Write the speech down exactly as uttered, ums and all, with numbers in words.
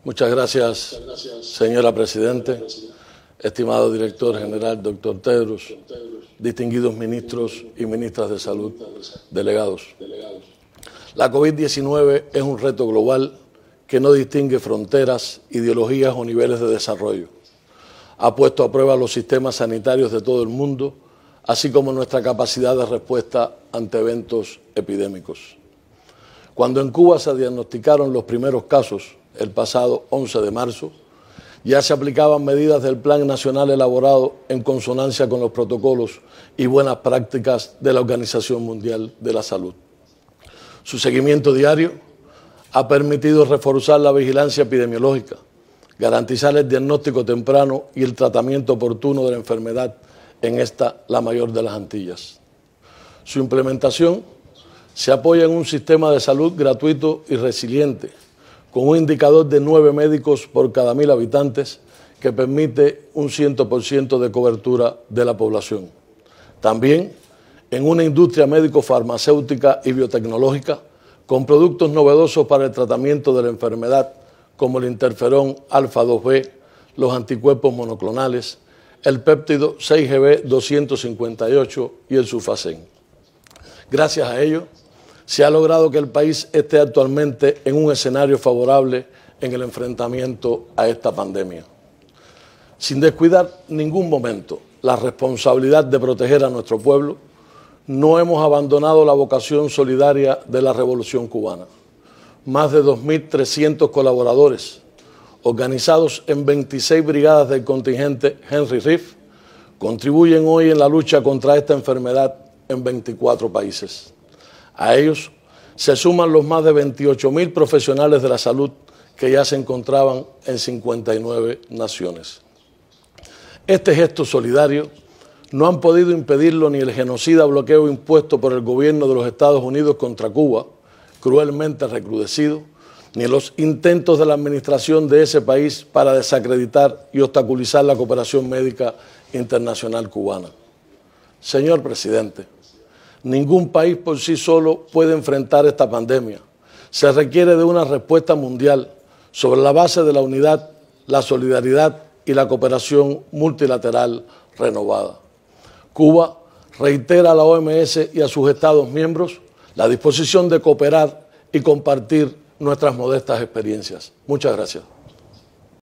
Muchas gracias, señora Presidente, estimado Director General, doctor Tedros, distinguidos ministros y ministras de Salud, delegados. La COVID diecinueve es un reto global que no distingue fronteras, ideologías o niveles de desarrollo. Ha puesto a prueba los sistemas sanitarios de todo el mundo, así como nuestra capacidad de respuesta ante eventos epidémicos. Cuando en Cuba se diagnosticaron los primeros casos, el pasado once de marzo, ya se aplicaban medidas del Plan Nacional elaborado en consonancia con los protocolos y buenas prácticas de la Organización Mundial de la Salud. Su seguimiento diario ha permitido reforzar la vigilancia epidemiológica, garantizar el diagnóstico temprano y el tratamiento oportuno de la enfermedad en esta, la mayor de las Antillas. Su implementación se apoya en un sistema de salud gratuito y resiliente, con un indicador de nueve médicos por cada mil habitantes que permite un cien por ciento de cobertura de la población. También en una industria médico-farmacéutica y biotecnológica con productos novedosos para el tratamiento de la enfermedad como el interferón alfa dos be, los anticuerpos monoclonales, el péptido seis G B doscientos cincuenta y ocho y el sulfacén. Gracias a ello, se ha logrado que el país esté actualmente en un escenario favorable en el enfrentamiento a esta pandemia. Sin descuidar ningún momento la responsabilidad de proteger a nuestro pueblo, no hemos abandonado la vocación solidaria de la Revolución Cubana. Más de dos mil trescientos colaboradores, organizados en veintiséis brigadas del contingente Henry Reef, contribuyen hoy en la lucha contra esta enfermedad en veinticuatro países. A ellos se suman los más de veintiocho mil profesionales de la salud que ya se encontraban en cincuenta y nueve naciones. Este gesto solidario no han podido impedirlo ni el genocida bloqueo impuesto por el gobierno de los Estados Unidos contra Cuba, cruelmente recrudecido, ni los intentos de la administración de ese país para desacreditar y obstaculizar la cooperación médica internacional cubana. Señor Presidente, ningún país por sí solo puede enfrentar esta pandemia. Se requiere de una respuesta mundial sobre la base de la unidad, la solidaridad y la cooperación multilateral renovada. Cuba reitera a la O M S y a sus Estados miembros la disposición de cooperar y compartir nuestras modestas experiencias. Muchas gracias.